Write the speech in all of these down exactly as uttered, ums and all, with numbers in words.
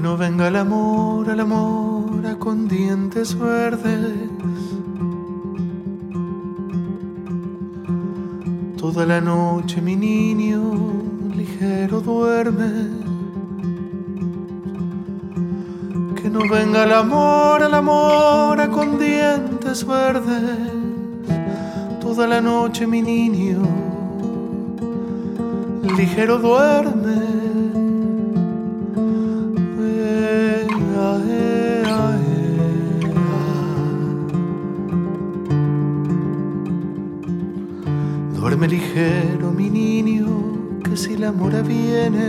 no venga el amor, el amor a con dientes verdes. Toda la noche mi niño ligero duerme. Que no venga el amor, el amor a con dientes verdes. Toda la noche mi niño ligero duerme. Duerme ligero mi niño, que si la mora viene,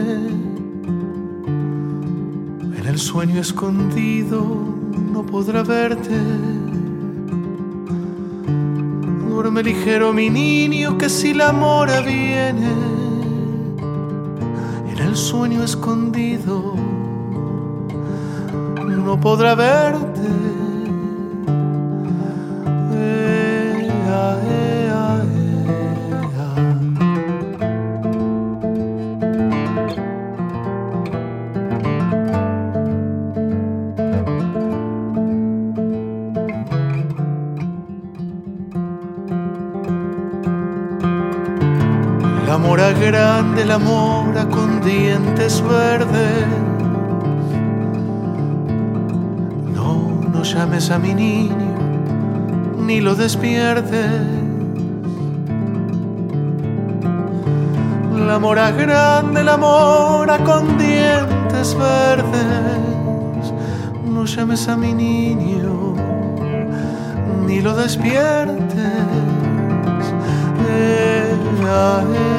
en el sueño escondido no podrá verte. Duerme ligero mi niño, que si la mora viene, en el sueño escondido no podrá verte. La mora grande, la mora con dientes verdes. No, no llames a mi niño, ni lo despiertes. La mora grande, la mora con dientes verdes. No llames a mi niño, ni lo despiertes. Eh, ah, eh.